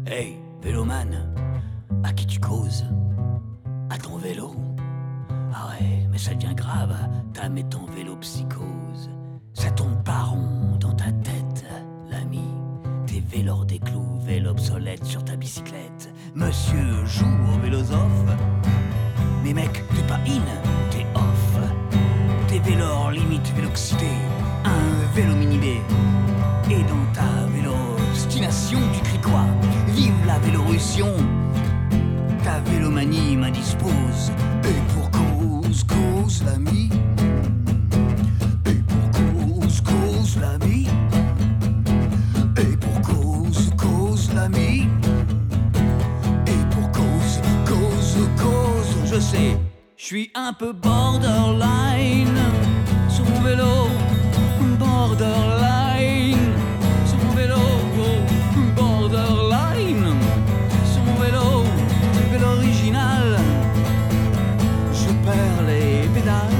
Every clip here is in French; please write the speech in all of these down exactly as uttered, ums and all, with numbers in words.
Hey, vélomane, à qui tu causes? À ton vélo? Ah ouais, mais ça devient grave, t'as mis ton vélo psychose. Ça tourne pas rond dans ta tête, l'ami. T'es vélor des clous, vélo obsolète sur ta bicyclette. Monsieur joue au vélosophe. Mais mec, t'es pas in, t'es off. T'es vélor limite véloxité, un vélo mini-B. Et dans ta vélo-obstination, tu cries quoi? Vive la vélorussion. Ta vélomanie m'indispose. Et pour cause, cause l'ami. Et pour cause, cause l'ami. Et pour cause, cause l'ami. Et pour cause, cause, cause. Je sais, je suis un peu borderline sur mon vélo, borderline sur mon vélo, borderline sur mon vélo, vélo original. Je perds les pédales,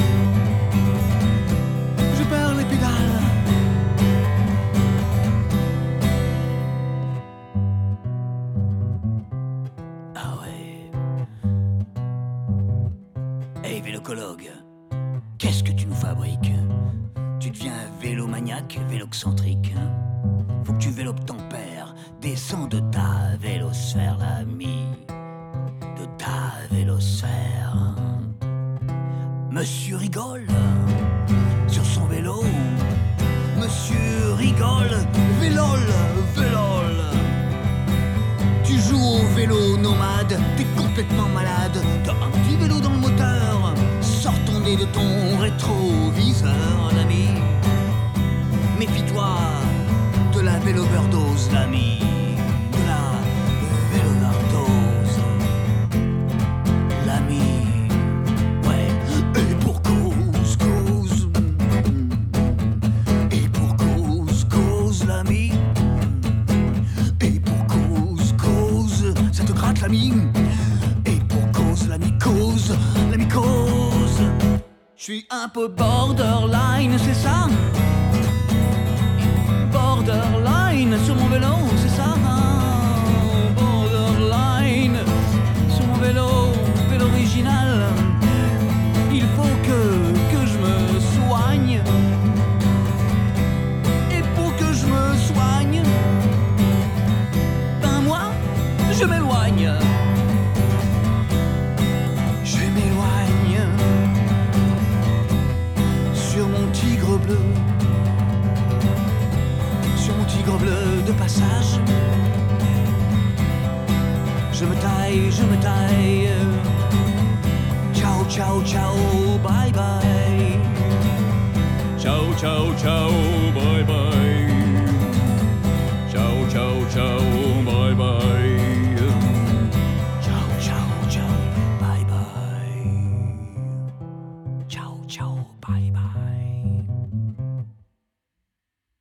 je perds les pédales. Ah ouais. Hey vélocologue, qu'est-ce que tu nous fabriques? Tu deviens vélomaniaque, véloxcentrique. Faut que tu vélopes ton père. Descends de ta vélosphère, l'ami. De ta vélosphère. Monsieur rigole sur son vélo. Monsieur rigole, vélol, vélol. Tu joues au vélo nomade, t'es complètement malade. T'as un petit vélo dans le moteur. Sors ton nez de ton rétroviseur, l'ami. Méfie-toi de la vélo-overdose, l'ami. De la vélo-overdose, l'ami. Ouais, et pour cause, cause. Et pour cause, cause, l'ami. Et pour cause, cause. Ça te gratte, l'ami. Et pour cause, l'ami, cause. L'ami, cause. Je suis un peu borderline, c'est ça? Borderline sur mon vélo, c'est ça? Borderline sur mon vélo, vélo original. Il faut que, que je me soigne. Et pour que je me soigne, ben moi, je m'éloigne. Je m'éloigne sur mon tigre bleu. Sur mon tigre bleu de passage. Je me taille, je me taille. Ciao, ciao, ciao, bye bye. Ciao, ciao, ciao, bye bye.